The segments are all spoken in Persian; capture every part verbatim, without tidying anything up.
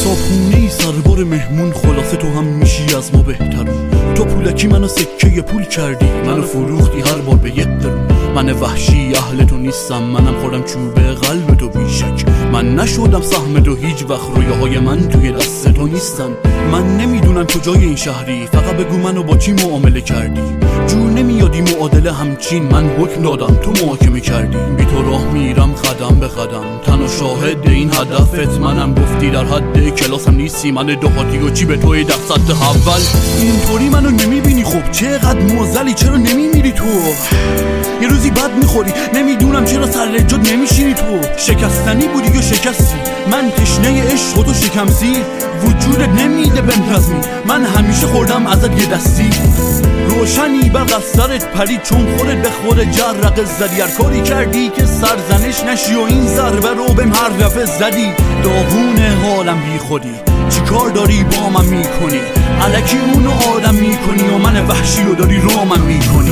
صابخونه ای سربار مهمون، خلاصه تو هم میشی از ما بهترون. تو پولکی منو سکه پول کردی، منو فروختی هر بار به یک درون. من وحشی اهل تو نیستم، منم خوردم چوبه قلب تو بیشک. من نشدم سهم تو هیچ وقت، رویاهای من توی دست تو نیستن. من نمیدونم کجای این شهری، فقط بگو منو با چی معامله کردی. جور نمیادی معادله همچین، من حکم دادم تو محاکمه کردی. بی تو راه میرم قدم به قدم، تنها شاهد این هدفت منم. گفتی در حد کلاسم نیستی، من دهاتی و چی به توی در سطح اول. اینطوری منو نمیبینی، خب چقدر موزلی، چرا نمیمیری تو؟ یه روزی بد میخوری، نمیدونم چرا سر رجات نمیشینی تو. شکستنی بودی یا شکستی؟ من تشنه عشق و تو شکم سیر، وجودت نمیده بنتظمی. من همیشه خوردم ازت یه دستی، روشنی برق از سرت پرید چون خودت به خود جرقه زدی. هر کاری کردی که سرزنش نشی و این ضربه رو بهم هر دفعه زدی. داغون حالم بی خودی، چی کار داری با من میکنی؟ الکی اونو آدم میکنی و من وحشی رو داری رو من میکنی.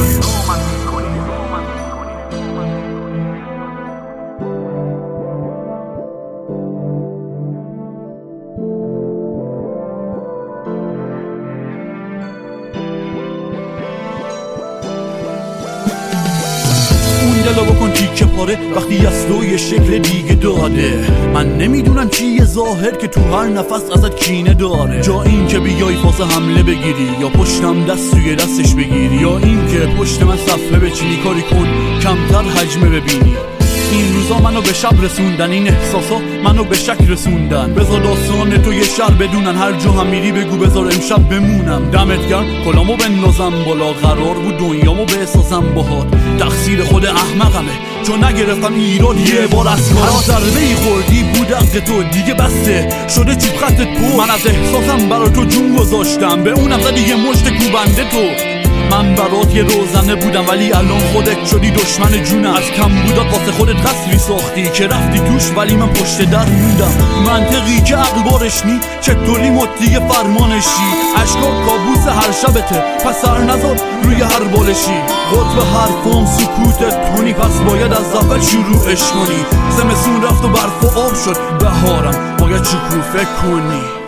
دلو بکن تیکه پاره وقتی از تو یه شکل دیگه داده. من نمیدونم چیه ظاهر که تو هر نفس ازت کینه داره. جا این که بیای فاز حمله بگیری، یا پشتم دست توی دستش بگیری، یا این که پشت من صفحه بچینی. کاری کن کمتر حجمه ببینی. این روزا منو به شب رسوندن، این احساسا منو به شک رسوندن. بذار داستان تو یه شهر بدونن، هر جا هم میری بگو بذار امشب بمونم. دمت گرم کلامو بندازم بالا، قرار بود دنیامو بسازم باهات. تقصیر خود احمقمه چون نگرفتم ایراد یه بار از کارات. ضربه ای خوردی بود حق تو، دیگه بسته شده چوب خطت پر. من از احساسم برا تو جون گذاشتم، به اونم زدی یه مشت کوبنده تو. من برات یه روزنه بودم ولی الان خودت شدی دشمن جونم. از کم بودات واسه خودت قصری ساختی که رفتی توش ولی من پشت در موندم. منطقی که عقل بارش نی، چطوری مطیع فرمانشی؟ عشقا کابوس هر شبته، پس سر نزار روی هر بالشی. قطب حرفام سکوتت تونی، پس باید از اول شروعش کنی. زمستون رفت و برف و آب شد بهارم، باید شکوفه کنی.